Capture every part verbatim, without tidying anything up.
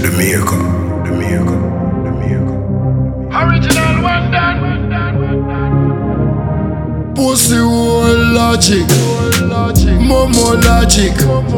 The maker, the maker, the maker. Original one done. Pussy whole logic, Momo logic,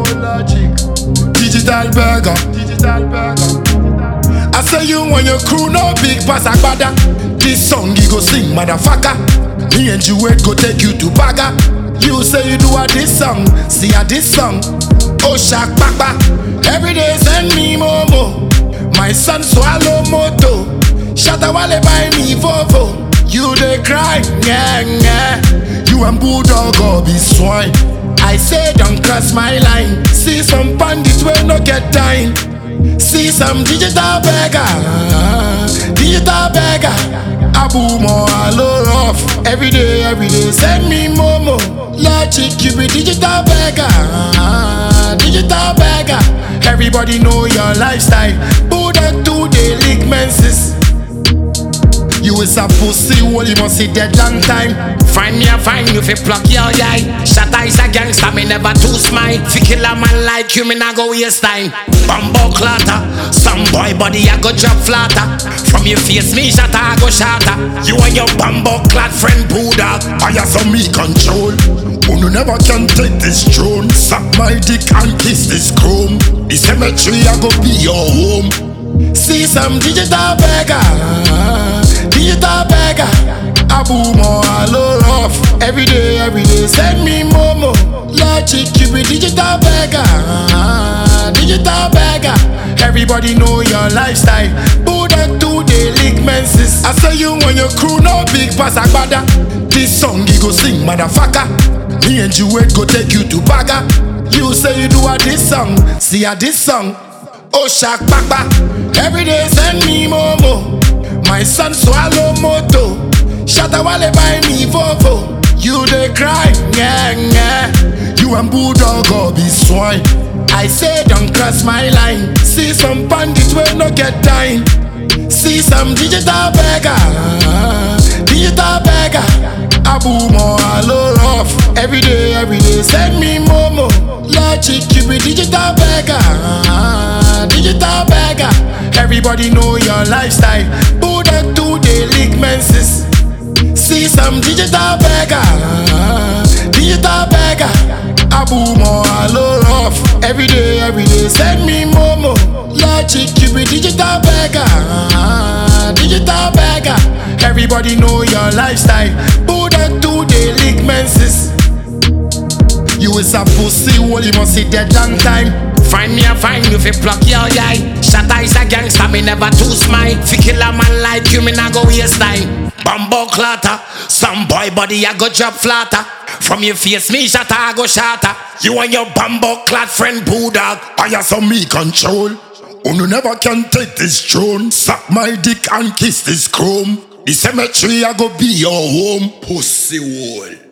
digital burger, digital burger. I say you when your crew no big pass agbada. This song you go sing, motherfucker. Me and you wait go take you to Baga. You say you do a this song, see a this song. Oh shak papa, every day send me Momo. My son swallow moto. Shatta Wale buy me Volvo. You dey cry, yeah, yeah. You and Bulldog or be swine. I say don't cross my line. See some bandits will not get time. See some digital beggar, digital beggar. Abu Mo alo rough. Every day, every day send me Momo. Logic, you be digital beggar, digital beggar. Everybody know your lifestyle. Bulldog do they lick menses. You is a pussy, well you must see dead long time. Find me a find you fi pluck your eye. Shatta is a gangster, me never too smile. Fi kill a man like you, me nah go waste time. Bumbo clatter, some boy body I go drop flatter. From your face me shatter I go shatter. You and your bumbo clad friend Bulldog, I have some me control. You never can take this throne. Suck my dick and kiss this chrome. The cemetery I go be your home. see some digital beggar, digital beggar. Abu Mo alo rough. Every day, every day send me Momo. Logic, you be digital beggar, digital beggar. Everybody know your lifestyle. Bulldog do they lick menses. I say you when your crew no big pass agbada. This song you go sing, motherfucker. Me and you wait go take you to Baga. You say you do a this song, see a this song. Oh shak papa, every day send me Momo. My son swallow moto. Shatta Wale buy me Volvo. You dey cry, yeah, yeah. You and Bulldog or be swine. I say don't cross my line. See some bandits will not get time. See some digital beggar, digital beggar. Abu Mo alo rough. Every day, every day send me Momo. Logic, you be digital beggar, digital beggar. Everybody know your lifestyle. Bulldog do they lick menses. See some digital beggar, digital beggar. Abu Mo alo rough. Every day, every day send me Momo. Logic, you be digital beggar, digital beggar. Everybody know your lifestyle. Bulldog do they lick menses. You is a pussy, well you must see dead long time. Find me a find you fi pluck your eye. Shatta is a gangster, me never too smile. Fi kill a man like you, me nah go waste time. Bumbo clatter, some boy body I go drop flatter. From your face me shatter I go shatter. You and your bumbo clad friend Bulldog, I have some me control. You never can take this throne. Suck my dick and kiss this chrome. The cemetery I go be your home. Pussy wall.